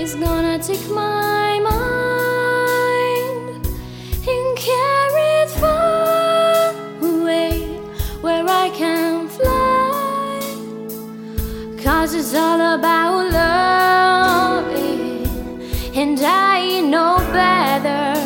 is gonna take my mind and carry it far away where I can fly. 'Cause it's all about loving, and I know better.